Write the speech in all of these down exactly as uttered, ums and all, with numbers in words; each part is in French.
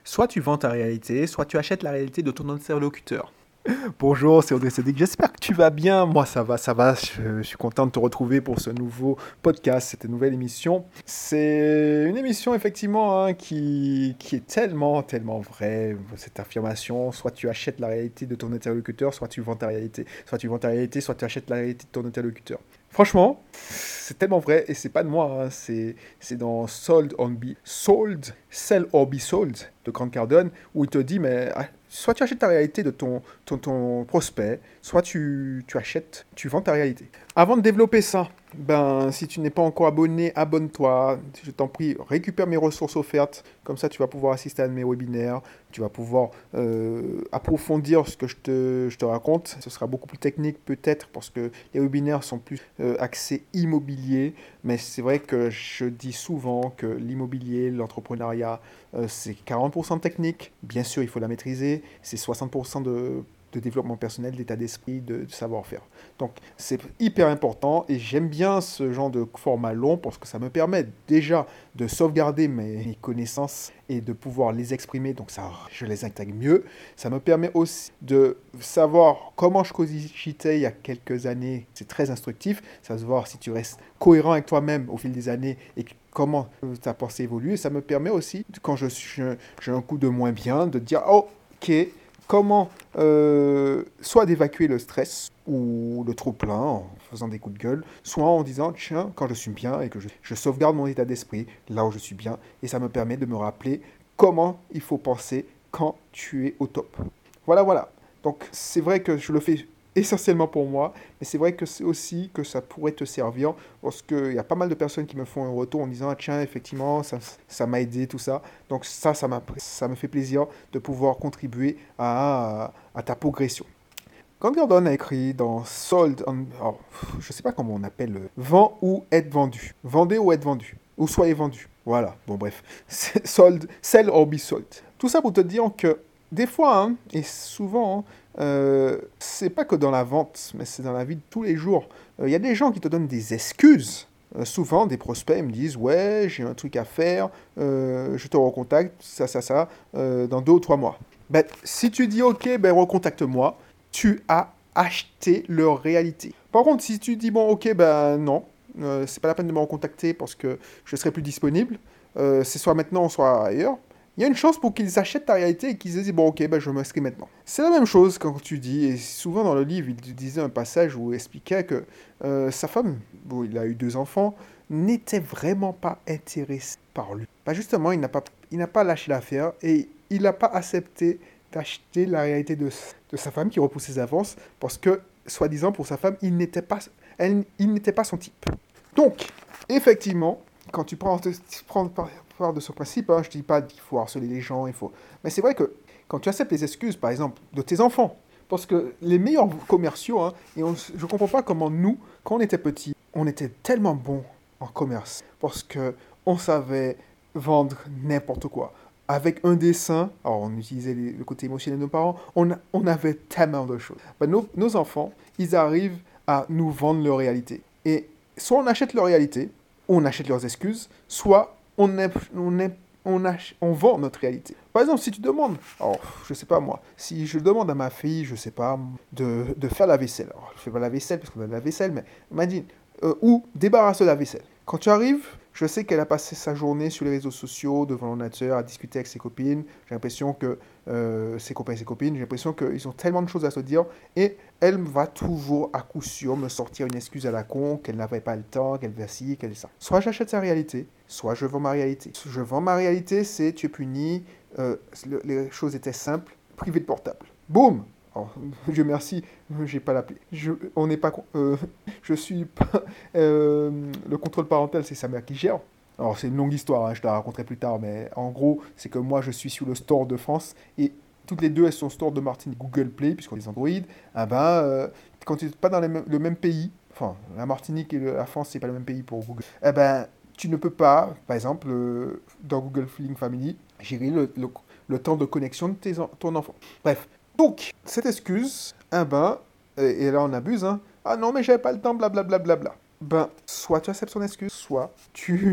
Soit tu vends ta réalité, soit tu achètes la réalité de ton interlocuteur. Bonjour, c'est Audrey Cédric, j'espère que tu vas bien. Moi ça va, ça va, je, je suis content de te retrouver pour ce nouveau podcast, cette nouvelle émission. C'est une émission effectivement hein, qui, qui est tellement, tellement vraie, cette affirmation. Soit tu achètes la réalité de ton interlocuteur, soit tu vends ta réalité. Soit tu vends ta réalité, soit tu achètes la réalité de ton interlocuteur. Franchement, c'est tellement vrai, et c'est pas de moi, hein, c'est, c'est dans Sold on Be Sold, Sell or Be Sold de Grant Cardone, où il te dit, mais ah, soit tu achètes ta réalité de ton, ton, ton prospect, soit tu, tu achètes, tu vends ta réalité. Avant de développer ça, ben, si tu n'es pas encore abonné, abonne-toi. Je t'en prie, récupère mes ressources offertes. Comme ça, tu vas pouvoir assister à mes webinaires. Tu vas pouvoir euh, approfondir ce que je te, je te raconte. Ce sera beaucoup plus technique peut-être parce que les webinaires sont plus euh, axés immobilier. Mais c'est vrai que je dis souvent que l'immobilier, l'entrepreneuriat, euh, c'est quarante pour cent technique. Bien sûr, il faut la maîtriser. C'est soixante pour cent de... de développement personnel, d'état d'esprit, de, de savoir-faire. Donc c'est hyper important et j'aime bien ce genre de format long parce que ça me permet déjà de sauvegarder mes, mes connaissances et de pouvoir les exprimer, donc ça, je les intègre mieux. Ça me permet aussi de savoir comment je cogitais il y a quelques années, c'est très instructif, ça se voir si tu restes cohérent avec toi-même au fil des années et comment ta pensée évolue. Et ça me permet aussi, quand je suis, j'ai un coup de moins bien, de dire oh, ok, comment euh, soit d'évacuer le stress ou le trop-plein en faisant des coups de gueule, soit en disant, tiens, quand je suis bien et que je, je sauvegarde mon état d'esprit, là où je suis bien, et ça me permet de me rappeler comment il faut penser quand tu es au top. Voilà, voilà. Donc c'est vrai que je le fais essentiellement pour moi, mais c'est vrai que c'est aussi que ça pourrait te servir parce qu'il y a pas mal de personnes qui me font un retour en disant ah, tiens effectivement ça, ça m'a aidé tout ça, donc ça ça, m'a, ça me fait plaisir de pouvoir contribuer à, à, à ta progression. Quand Gordon a écrit dans Sold, on, oh, je sais pas comment on appelle, euh, vend ou être vendu, vendez ou être vendu, ou soyez vendu, voilà, bon bref, sold, sell or be sold. Tout ça pour te dire que des fois, hein, et souvent, hein, euh, c'est pas que dans la vente, mais c'est dans la vie de tous les jours. Il euh, y a des gens qui te donnent des excuses. Euh, souvent, des prospects me disent ouais, j'ai un truc à faire, euh, je te recontacte, ça, ça, ça, euh, dans deux ou trois mois. Ben, si tu dis ok, ben recontacte-moi, tu as acheté leur réalité. Par contre, si tu dis bon ok, ben non, euh, c'est pas la peine de me recontacter parce que je serai plus disponible, euh, c'est soit maintenant, soit ailleurs. Il y a une chance pour qu'ils achètent ta réalité et qu'ils se disent bon ok ben je m'inscris maintenant. C'est la même chose quand tu dis, et souvent dans le livre il disait un passage où il expliquait que euh, sa femme, bon il a eu deux enfants, n'était vraiment pas intéressée par lui. Bah justement il n'a pas, il n'a pas lâché l'affaire et il n'a pas accepté d'acheter la réalité de, de sa femme qui repousse ses avances parce que soi-disant pour sa femme il n'était pas, elle, il n'était pas son type. Donc effectivement quand tu prends, tu prends part de ce principe, hein, je ne dis pas qu'il faut harceler les gens, il faut... mais c'est vrai que quand tu acceptes les excuses, par exemple, de tes enfants, parce que les meilleurs commerciaux, hein, et on, je ne comprends pas comment nous, quand on était petits, on était tellement bons en commerce, parce qu'on savait vendre n'importe quoi. Avec un dessin, alors on utilisait les, le côté émotionnel de nos parents, on, a, on avait tellement de choses. Ben, nos, nos enfants, ils arrivent à nous vendre leur réalité. Et soit on achète leur réalité, on achète leurs excuses, soit on, est, on, est, on, ach, on vend notre réalité. Par exemple, si tu demandes, alors, je sais pas moi, si je demande à ma fille, je sais pas, de, de faire la vaisselle, alors je fais pas la vaisselle parce qu'on a la vaisselle, mais imagine, euh, ou débarrasser la vaisselle. Quand tu arrives, je sais qu'elle a passé sa journée sur les réseaux sociaux, devant l'ordinateur, à discuter avec ses copines. J'ai l'impression que euh, ses copains et ses copines, j'ai l'impression qu'ils ont tellement de choses à se dire. Et elle va toujours, à coup sûr, me sortir une excuse à la con, qu'elle n'avait pas le temps, qu'elle vacille, qu'elle est ça. Soit j'achète sa réalité, soit je vends ma réalité. Je vends ma réalité, c'est tu es puni, euh, le, les choses étaient simples, privé de portable. Boum! Alors, Dieu merci, j'ai pas l'appelé. Je, on n'est pas, euh, je suis pas, euh, le contrôle parental, c'est sa mère qui gère. Alors c'est une longue histoire, hein, je te la raconterai plus tard, mais en gros, c'est que moi je suis sur le store de France et toutes les deux elles sont store de Martinique Google Play puisqu'on est Android. Ah ben, euh, quand tu n'es pas dans les mêmes, le même pays, enfin la Martinique et la France c'est pas le même pays pour Google. Eh ben, tu ne peux pas, par exemple, euh, dans Google Link Family, gérer le, le, le temps de connexion de tes, ton enfant. Bref. Donc, cette excuse, eh ben, et, et là on abuse, hein, ah non mais j'avais pas le temps, blablabla. Bla, bla, bla. Ben, soit tu acceptes son excuse, soit tu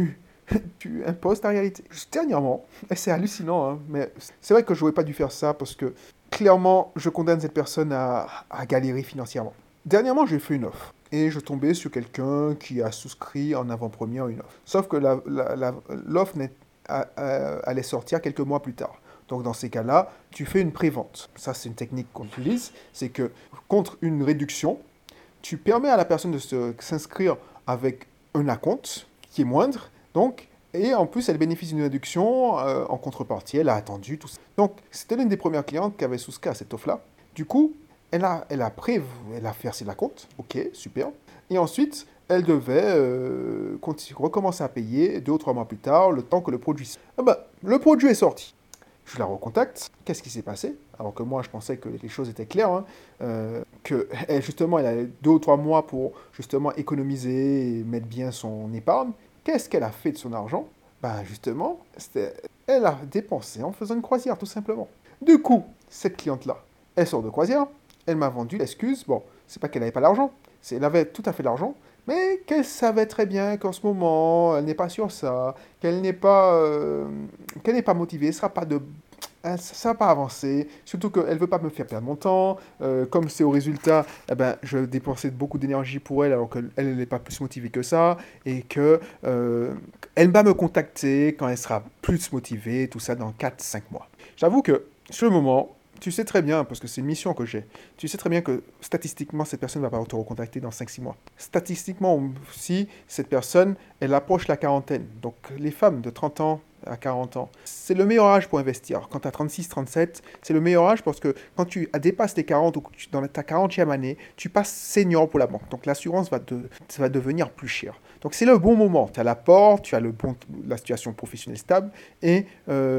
tu imposes ta réalité. Juste dernièrement, et c'est hallucinant, hein, mais c'est vrai que je n'aurais pas dû faire ça parce que clairement, je condamne cette personne à, à galérer financièrement. Dernièrement, j'ai fait une offre et je tombais sur quelqu'un qui a souscrit en avant-première une offre. Sauf que la- la- la- l'offre n'est- a- a- allait sortir quelques mois plus tard. Donc dans ces cas-là, tu fais une prévente. Ça, c'est une technique qu'on utilise, c'est que contre une réduction, tu permets à la personne de se- s'inscrire avec un acompte qui est moindre, donc, et en plus, elle bénéficie d'une réduction euh, en contrepartie, elle a attendu, tout ça. Donc, c'était l'une des premières clientes qui avait souscrit à cette offre-là. Du coup, elle a, elle a pré, elle a versé l'acompte, ok, super. Et ensuite, elle devait euh, continue- recommencer à payer deux ou trois mois plus tard, le temps que le produit... sorte. Ah bah, le produit est sorti. Je la recontacte. Qu'est-ce qui s'est passé? Alors que moi, je pensais que les choses étaient claires, hein, euh, que elle, justement, elle avait deux ou trois mois pour justement économiser et mettre bien son épargne. Qu'est-ce qu'elle a fait de son argent? Ben justement, c'était- elle a dépensé en faisant une croisière, tout simplement. Du coup, cette cliente-là, elle sort de croisière, elle m'a vendu l'excuse. Bon, c'est pas qu'elle n'avait pas l'argent, c'est elle avait tout à fait l'argent, mais qu'elle savait très bien qu'en ce moment, elle n'est pas sur ça, qu'elle n'est pas, euh, qu'elle n'est pas motivée, ce sera pas de hein, ça ne va pas avancer, surtout qu'elle ne veut pas me faire perdre mon temps. Euh, comme c'est au résultat, eh ben, je dépensais beaucoup d'énergie pour elle alors qu'elle elle n'est pas plus motivée que ça, et que euh, elle va me contacter quand elle sera plus motivée, tout ça dans quatre cinq mois. J'avoue que sur le moment, tu sais très bien, parce que c'est une mission que j'ai, tu sais très bien que statistiquement, cette personne ne va pas te recontacter dans cinq six mois. Statistiquement aussi, cette personne, elle approche la quarantaine. Donc les femmes de trente ans à quarante ans, c'est le meilleur âge pour investir. Quand tu as trente-six trente-sept, c'est le meilleur âge parce que quand tu dépasses les quarante ou que tu- dans ta quarantième année, tu passes senior pour la banque. Donc l'assurance va, de- ça va devenir plus cher. Donc c'est le bon moment. Tu as l'apport, tu as le bon, la situation professionnelle stable et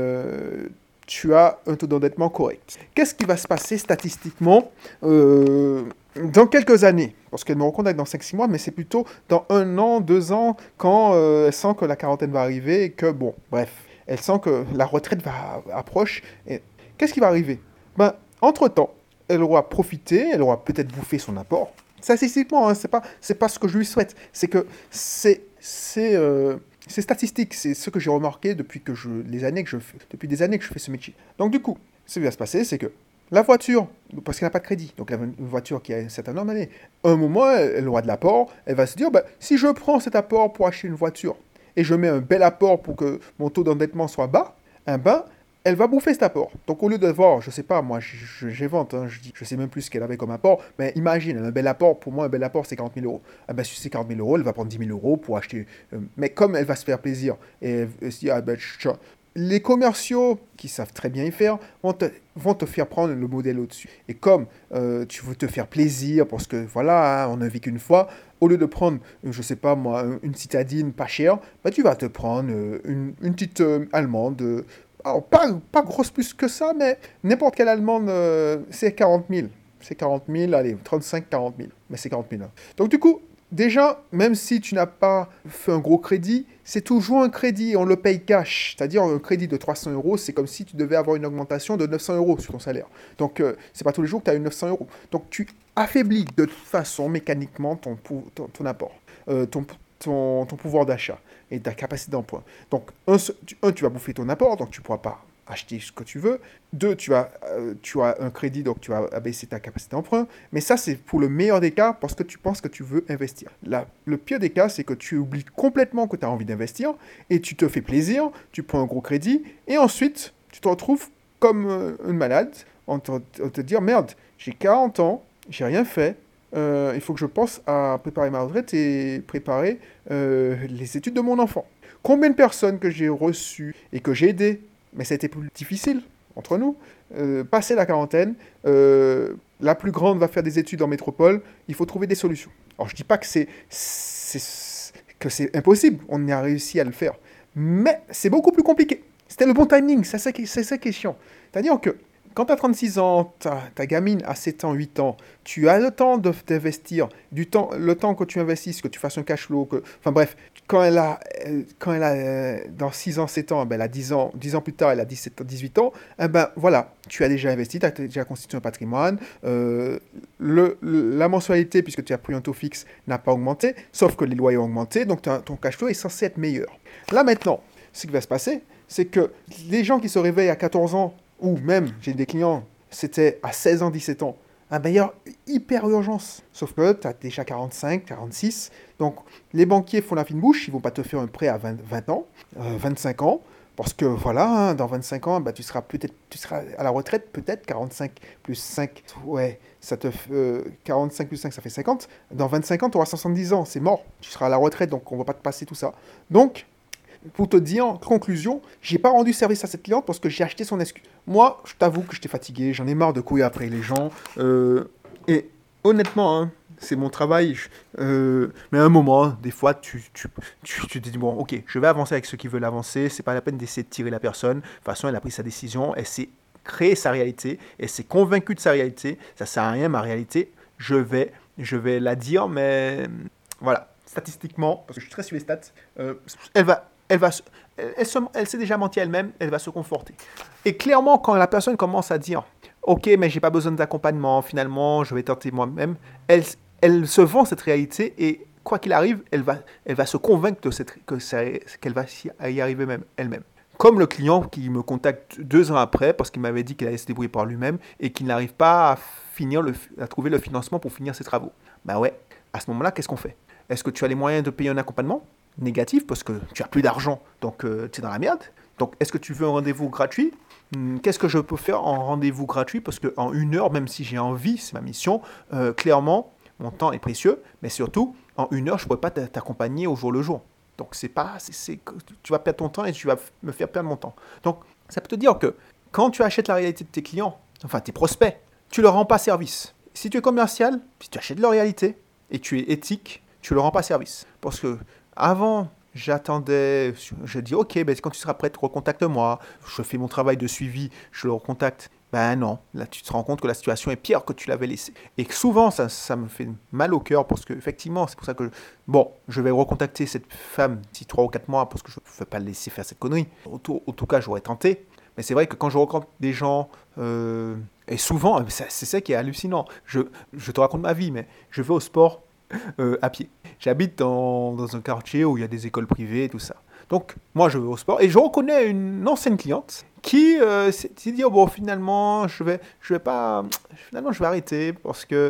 euh, tu as un taux d'endettement correct. Qu'est-ce qui va se passer statistiquement euh, dans quelques années? Parce qu'elle me recontacte dans cinq six mois, mais c'est plutôt dans un an, deux ans, quand euh, elle sent que la quarantaine va arriver et que, bon, bref, elle sent que la retraite va approche. Et qu'est-ce qui va arriver? Ben, entre-temps, elle aura profité, elle aura peut-être bouffé son apport. Statistiquement, hein, c'est pas, c'est pas ce que je lui souhaite. C'est que c'est, c'est, euh, c'est statistique. C'est ce que j'ai remarqué depuis que je, les années que je fais, depuis des années que je fais ce métier. Donc du coup, ce qui va se passer, c'est que la voiture, parce qu'elle n'a pas de crédit, donc elle a une voiture qui a un certain nombre d'années, à un moment, elle, elle aura de l'apport, elle va se dire, bah, si je prends cet apport pour acheter une voiture, et je mets un bel apport pour que mon taux d'endettement soit bas, eh ben, elle va bouffer cet apport. Donc au lieu d'avoir, je sais pas, moi j'invente, hein, je dis, je sais même plus ce qu'elle avait comme apport, mais imagine, un bel apport, pour moi un bel apport c'est quarante mille euros. Ah ben, si c'est quarante mille euros, elle va prendre dix mille euros pour acheter. Euh, mais comme elle va se faire plaisir, et elle, elle se dit, ah ben, tch, les commerciaux qui savent très bien y faire vont te, vont te faire prendre le modèle au-dessus. Et comme euh, tu veux te faire plaisir, parce que voilà, hein, on ne vit qu'une fois, au lieu de prendre, je sais pas moi, une citadine pas chère, bah, tu vas te prendre euh, une, une petite euh, allemande. Euh, alors, pas, pas grosse plus que ça, mais n'importe quelle allemande, euh, c'est quarante mille. C'est quarante mille, allez, trente-cinq quarante mille. Mais c'est quarante mille. Hein. Donc du coup, déjà, même si tu n'as pas fait un gros crédit, c'est toujours un crédit, on le paye cash. C'est-à-dire un crédit de trois cents euros, c'est comme si tu devais avoir une augmentation de neuf cents euros sur ton salaire. Donc, euh, c'est pas tous les jours que tu as eu neuf cents euros. Donc, tu affaiblis de toute façon mécaniquement ton, ton, ton apport, euh, ton, ton, ton pouvoir d'achat et ta capacité d'emprunt. Donc, un, un, tu vas bouffer ton apport, donc tu ne pourras pas acheter ce que tu veux. Deux, tu as, euh, tu as un crédit, donc tu vas abaisser ta capacité d'emprunt. Mais ça, c'est pour le meilleur des cas, parce que tu penses que tu veux investir. Là, le pire des cas, c'est que tu oublies complètement que tu as envie d'investir, et tu te fais plaisir, tu prends un gros crédit, et ensuite, tu te retrouves comme euh, une malade, en te, en te dire, merde, j'ai quarante ans, j'ai rien fait, euh, il faut que je pense à préparer ma retraite et préparer euh, les études de mon enfant. Combien de personnes que j'ai reçues et que j'ai aidées, mais ça a été plus difficile entre nous, euh, passer la quarantaine, euh, la plus grande va faire des études en métropole, il faut trouver des solutions. Alors je dis pas que c'est, c'est, que c'est impossible, on a réussi à le faire, mais c'est beaucoup plus compliqué. C'était le bon timing, c'est ça qui, c'est ça qui est chiant. C'est-à-dire que Quand tu as trente-six ans, ta, ta gamine a sept ans, huit ans, tu as le temps de d'investir, du temps, le temps que tu investisses, que tu fasses un cash flow, que, enfin bref, quand elle a, euh, quand elle a euh, dans six ans, sept ans, ben elle a dix ans, dix ans plus tard, elle a dix-sept ans, dix-huit ans, eh ben voilà, tu as déjà investi, tu as déjà constitué un patrimoine, euh, le, le- la mensualité, puisque tu as pris un taux fixe, n'a pas augmenté, sauf que les loyers ont augmenté, donc ton ton cash flow est censé être meilleur. Là maintenant, ce qui va se passer, c'est que les gens qui se réveillent à quatorze ans, ou même, j'ai des clients, c'était à seize ans, dix-sept ans, un meilleur hyper urgence. Sauf que tu as déjà quarante-cinq, quarante-six, donc les banquiers font la fine bouche, ils vont pas te faire un prêt à vingt, vingt ans, euh, vingt-cinq ans, parce que voilà, hein, dans vingt-cinq ans, bah, tu seras peut-être tu seras à la retraite, peut-être quarante-cinq plus cinq, ouais, ça te fait, euh, quarante-cinq plus cinq, ça fait cinquante. Dans vingt-cinq ans, tu auras soixante-dix ans, c'est mort, tu seras à la retraite, donc on va pas te passer tout ça. Donc, pour te dire, en conclusion, j'ai pas rendu service à cette cliente parce que j'ai acheté son excuse. Moi, je t'avoue que j'étais fatigué, j'en ai marre de courir après les gens. euh, et honnêtement, hein, c'est mon travail. je- euh, mais à un moment, des fois, tu, tu, tu, tu te dis, bon, ok, je vais avancer avec ceux qui veulent avancer. C'est pas la peine d'essayer de tirer la personne. De toute façon, elle a pris sa décision, elle s'est créée sa réalité, elle s'est convaincue de sa réalité. Ça sert à rien, ma réalité. Je vais, je vais la dire, mais voilà, statistiquement, parce que je suis très sur les stats, euh, elle va elle, va, se- elle, elle se- elle s'est déjà menti elle-même, elle va se conforter. Et clairement, quand la personne commence à dire, ok, mais j'ai pas besoin d'accompagnement, finalement, je vais tenter moi-même, elle, elle se vend cette réalité et quoi qu'il arrive, elle va, elle va se convaincre de cette, que ça- qu'elle va y arriver même, elle-même. Comme le client qui me contacte deux ans après parce qu'il m'avait dit qu'il allait se débrouiller par lui-même et qu'il n'arrive pas à, finir le, à trouver le financement pour finir ses travaux. Bah ouais, à ce moment-là, qu'est-ce qu'on fait? Est-ce que tu as les moyens de payer un accompagnement? Négatif parce que tu as plus d'argent, donc euh, tu es dans la merde. Donc est-ce que tu veux un rendez-vous gratuit? Hmm, Qu'est-ce que je peux faire en rendez-vous gratuit? Parce qu'en une heure, même si j'ai envie, c'est ma mission, euh, clairement, mon temps est précieux, mais surtout, en une heure, je ne pourrais pas t'a- t'accompagner au jour le jour. Donc c'est pas, c'est, c'est- tu vas perdre ton temps et tu vas f- me faire perdre mon temps. Donc ça peut te dire que quand tu achètes la réalité de tes clients, enfin tes prospects, tu leur rends pas service. Si tu es commercial, si tu achètes leur réalité et tu es éthique, tu leur rends pas service. Parce que avant, j'attendais, je dis ok, ben, quand tu seras prêt, recontacte-moi. Je fais mon travail de suivi, je le recontacte. Ben non, là tu te rends compte que la situation est pire que tu l'avais laissée. Et que souvent, ça, ça me fait mal au cœur parce que effectivement, c'est pour ça que, bon, je vais recontacter cette femme d'ici trois ou quatre mois parce que je ne veux pas le laisser faire cette connerie. En tout, en tout cas, j'aurais tenté. Mais c'est vrai que quand je rencontre des gens, euh, et souvent, c'est c'est ça qui est hallucinant. Je, je te raconte ma vie, mais je vais au sport euh, à pied. J'habite dans, dans un quartier où il y a des écoles privées et tout ça. Donc, moi, je vais au sport et je reconnais une ancienne cliente qui euh, s'est s'est dit, oh, bon, finalement, je vais, je vais pas, finalement, je vais arrêter parce que,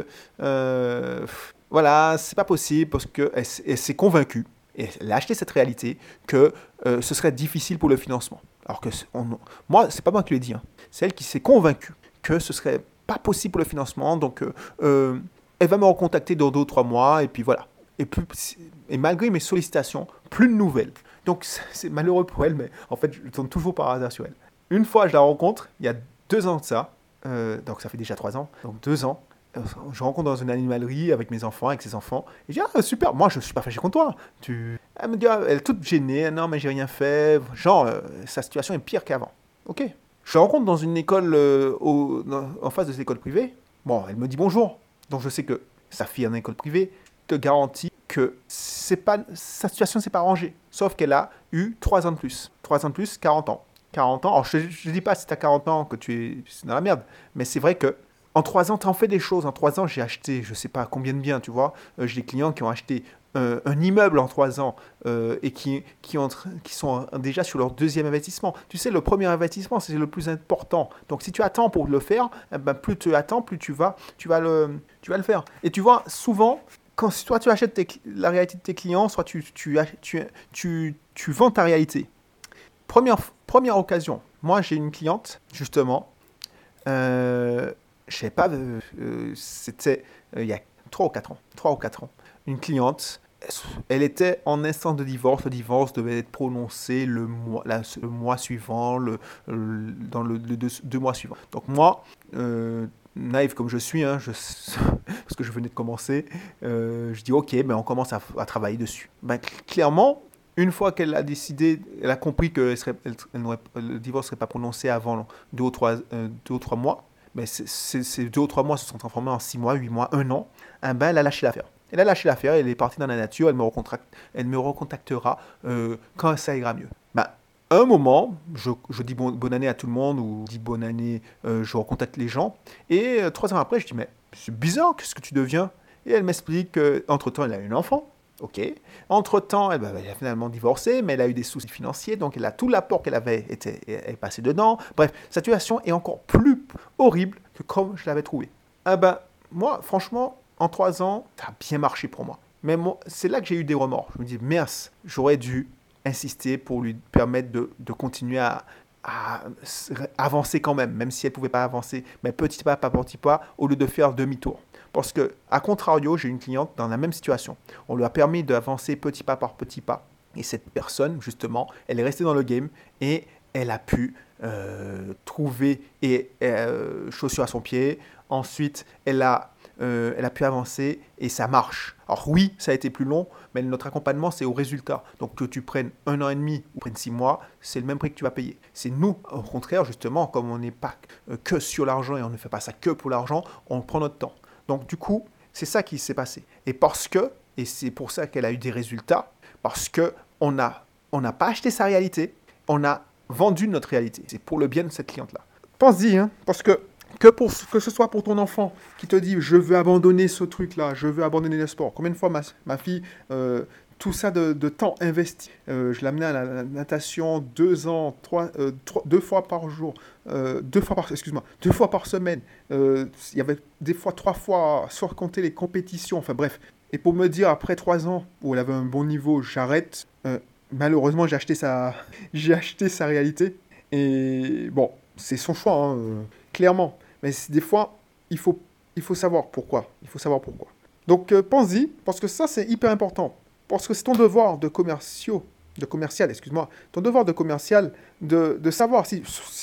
euh, voilà, c'est pas possible parce qu'elle elle s'est convaincue et elle a acheté cette réalité que euh, ce serait difficile pour le financement. Alors que, on, moi, c'est pas moi qui l'ai dit, hein. C'est elle qui s'est convaincue que ce serait pas possible pour le financement. Donc, euh, euh, elle va me recontacter dans deux ou trois mois, et puis voilà. Et, plus, et malgré mes sollicitations, plus de nouvelles. Donc c'est malheureux pour elle, mais en fait, je tombe toujours par hasard sur elle. Une fois, je la rencontre, il y a deux ans de ça, euh, donc ça fait déjà trois ans, donc deux ans, euh, je rencontre dans une animalerie avec mes enfants, avec ses enfants, et je dis, ah super, moi je suis pas fâché contre toi. Tu... Elle me dit, ah, elle est toute gênée, non mais j'ai rien fait, genre, euh, sa situation est pire qu'avant. Ok. Je la rencontre dans une école, euh, au, dans- en face de cette école privée, bon, elle me dit bonjour. Donc je sais que sa fille en école privée te garantit que c'est pas, sa situation ne s'est pas arrangée. Sauf qu'elle a eu trois ans de plus. trois ans de plus, quarante ans. quarante ans, alors je ne dis pas si tu as quarante ans que tu es dans la merde, mais c'est vrai que en trois ans, tu en fais des choses. En trois ans, j'ai acheté, je ne sais pas combien de biens, tu vois. Euh, j'ai des clients qui ont acheté euh, un immeuble en trois ans euh, et qui, qui, ont, qui sont déjà sur leur deuxième investissement. Tu sais, le premier investissement, c'est le plus important. Donc, si tu attends pour le faire, eh ben, plus tu attends, plus tu vas, tu, vas le, tu vas le faire. Et tu vois, souvent, quand soit tu achètes tes, la réalité de tes clients, soit tu, tu, tu, tu, tu vends ta réalité. Première, première occasion, moi, j'ai une cliente, justement, euh, je sais pas, euh, euh, c'était euh, il y a trois ou quatre ans, trois ou quatre ans, une cliente, elle était en instance de divorce, le divorce devait être prononcé le mois, la- le mois suivant, le, le- dans le, le deux, deux mois suivants. Donc moi, euh, naïf comme je suis, hein, je, parce que je venais de commencer, euh, je dis ok, ben on commence à, à travailler dessus. Ben, clairement, Une fois qu'elle a décidé, elle a compris que elle serait, elle, elle n'aurait- le divorce ne serait pas prononcé avant deux ou trois, euh, deux ou trois mois, mais c'est- c'est- ces deux ou trois mois se sont transformés en six mois, huit mois, un an, eh ben, elle a lâché l'affaire. Elle a lâché l'affaire, elle est partie dans la nature, elle me, recontract- elle me recontactera euh, quand ça ira mieux. Ben, un moment, je, je dis bon- bonne année à tout le monde, ou je dis bonne année, euh, je recontacte les gens, et euh, trois ans après, je dis, mais c'est bizarre, qu'est-ce que tu deviens? Et elle m'explique qu'entre-temps, elle a eu un enfant. Ok. Entre-temps, elle, bah, elle a finalement divorcé, mais elle a eu des soucis financiers, donc elle a tout l'apport qu'elle avait été, est passé dedans. Bref, sa situation est encore plus horrible que comme je l'avais trouvé. Ah ben, moi, franchement, en trois ans, ça a bien marché pour moi. Mais moi, c'est là que j'ai eu des remords. Je me dis, mince, j'aurais dû insister pour lui permettre de, de continuer à, à avancer quand même, même si elle ne pouvait pas avancer, mais petit pas par petit pas, au lieu de faire demi-tour. Parce que, à contrario, j'ai une cliente dans la même situation. On lui a permis d'avancer petit pas par petit pas. Et cette personne, justement, elle est restée dans le game et elle a pu euh, trouver et euh, chaussure à son pied. Ensuite, elle a, euh, elle a pu avancer et ça marche. Alors oui, ça a été plus long, mais notre accompagnement, c'est au résultat. Donc que tu prennes un an et demi ou prennes six mois, c'est le même prix que tu vas payer. C'est nous, au contraire, justement, comme on n'est pas que sur l'argent et on ne fait pas ça que pour l'argent, on prend notre temps. Donc du coup, c'est ça qui s'est passé. Et parce que, et c'est pour ça qu'elle a eu des résultats, parce qu'on n'a on n'a pas acheté sa réalité, on a vendu notre réalité. C'est pour le bien de cette cliente-là. Pense-y, hein, parce que que, pour, que ce soit pour ton enfant qui te dit « je veux abandonner ce truc-là, je veux abandonner le sport ». Combien de fois ma, ma fille, euh, tout ça de, de temps investi, euh, je l'amenais à la, la natation deux ans, trois, euh, trois, deux fois par jour, euh, deux fois par, excuse-moi, deux fois par semaine. Euh, il y avait des fois trois fois, sans compter les compétitions, enfin bref. Et pour me dire, après trois ans, où elle avait un bon niveau, j'arrête, euh, malheureusement, j'ai acheté sa, j'ai acheté sa réalité. Et bon, c'est son choix, hein, euh, clairement. Mais des fois, il faut, il faut savoir pourquoi. Il faut savoir pourquoi. Donc, euh, pense-y, parce que ça, c'est hyper important. Parce que c'est ton devoir de commerciaux, de commercial, excuse-moi, ton devoir de commercial de, de savoir si,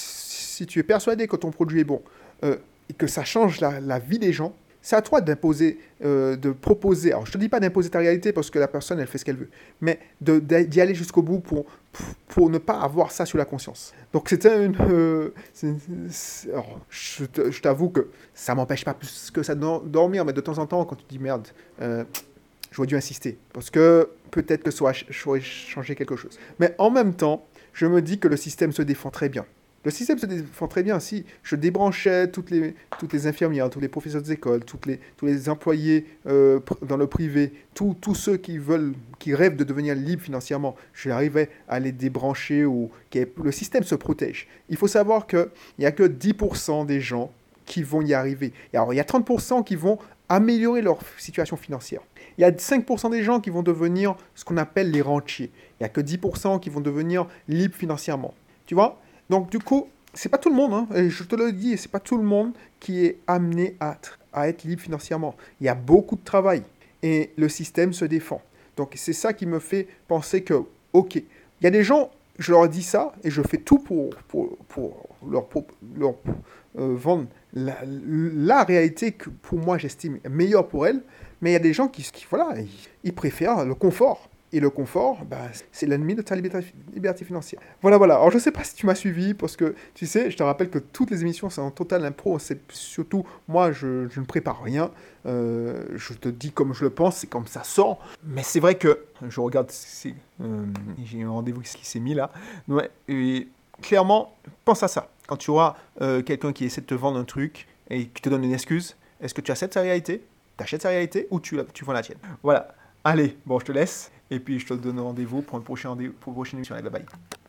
si tu es persuadé que ton produit est bon euh, et que ça change la, la vie des gens. C'est à toi d'imposer, euh, de proposer. Alors, je ne te dis pas d'imposer ta réalité parce que la personne, elle fait ce qu'elle veut. Mais de, d'y aller jusqu'au bout pour, pour, pour ne pas avoir ça sur la conscience. Donc, c'était une... Euh, c'est, c'est, alors, je, je t'avoue que ça ne m'empêche pas plus que ça de dormir, mais de temps en temps, quand tu dis merde, euh, j'aurais dû insister. Parce que peut-être que ça aurait changé quelque chose. Mais en même temps, je me dis que le système se défend très bien. Le système se défend très bien si je débranchais toutes les, toutes les infirmières, tous les professeurs des écoles, toutes les, tous les employés euh, dans le privé, tous, tous ceux qui veulent, qui rêvent de devenir libres financièrement, j'arrivais à les débrancher ou le système se protège. Il faut savoir qu'il n'y a que dix pour cent des gens qui vont y arriver. Et alors, il y a trente pour cent qui vont améliorer leur situation financière. Il y a cinq pour cent des gens qui vont devenir ce qu'on appelle les rentiers. Il n'y a que dix pour cent qui vont devenir libres financièrement. Tu vois ? Donc, du coup, c'est pas tout le monde, hein, et je te le dis, c'est pas tout le monde qui est amené à, à être libre financièrement. Il y a beaucoup de travail et le système se défend. Donc, c'est ça qui me fait penser que, ok, il y a des gens, je leur dis ça et je fais tout pour, pour, pour leur, pour, leur euh, vendre la, la réalité que pour moi j'estime meilleure pour elles, mais il y a des gens qui, qui voilà, ils, ils préfèrent le confort. Et le confort, bah, c'est l'ennemi de ta liberté, liberté financière. Voilà, voilà. Alors, je ne sais pas si tu m'as suivi, parce que, tu sais, je te rappelle que toutes les émissions, c'est en total impro. C'est surtout, moi, je, je ne prépare rien. Euh, je te dis comme je le pense, c'est comme ça sort. Mais c'est vrai que, je regarde, euh, j'ai un rendez-vous qui s'est mis là. Ouais, et clairement, pense à ça. Quand tu auras euh, quelqu'un qui essaie de te vendre un truc et qui te donne une excuse, est-ce que tu acceptes sa réalité, tu achètes sa réalité ou tu, tu vends la tienne? Voilà. Allez, bon, je te laisse. Et puis, je te donne rendez-vous pour une prochaine, pour une prochaine émission. Allez, bye bye.